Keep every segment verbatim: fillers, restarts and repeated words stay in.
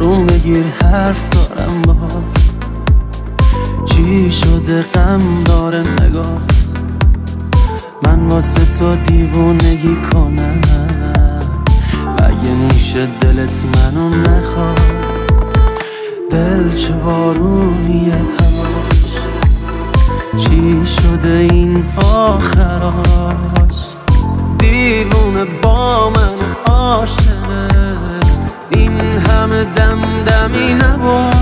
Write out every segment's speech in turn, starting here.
آروم بگیر حرف دارم باهات. چی شده غم داره نگات؟ من واسه تو دیوونگی کنم، اگه میشه دلت منو نخواد. دل چه بارونیه هواش، چی شده این آخراش؟ دیوونه با من عاشقت، این همه دمدمی نباش.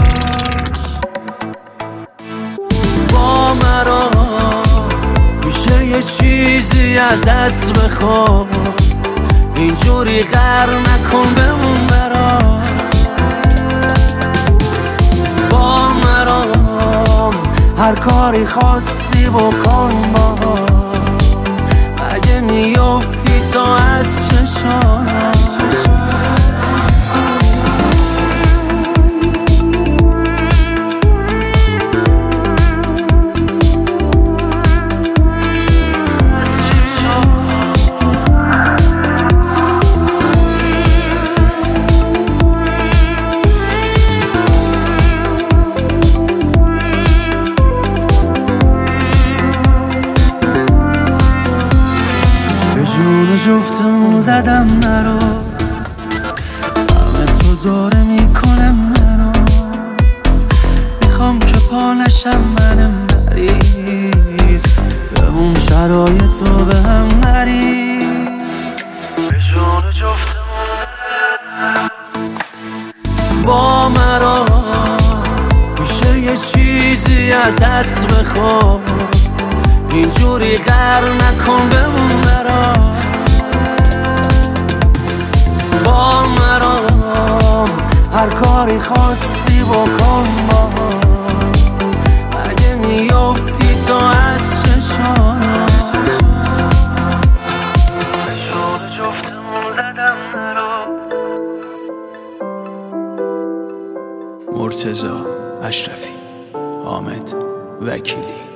با مرا میشه یه چیزی ازت بخوام، اینجوری غر نکن بمون برام. با مرام هر کاری خواستی بکن با، اگه میافتی تو از چشام. جون جفتمون زدم نرو، همه تو داره میکنم منو. میخوام که پا نشم منم نریز، بمون شرایطو به هم نریز. به جون جفتمون با مرا میشه یه چیزی ازت بخوام، اینجوری غر نکن بمون برام. با مرام هر کاری خواستی بکن با، اگه میافتی تو از چشام. به جون جفتمون زدم نرو. مرتضی اشرفی، حامد وکیلی.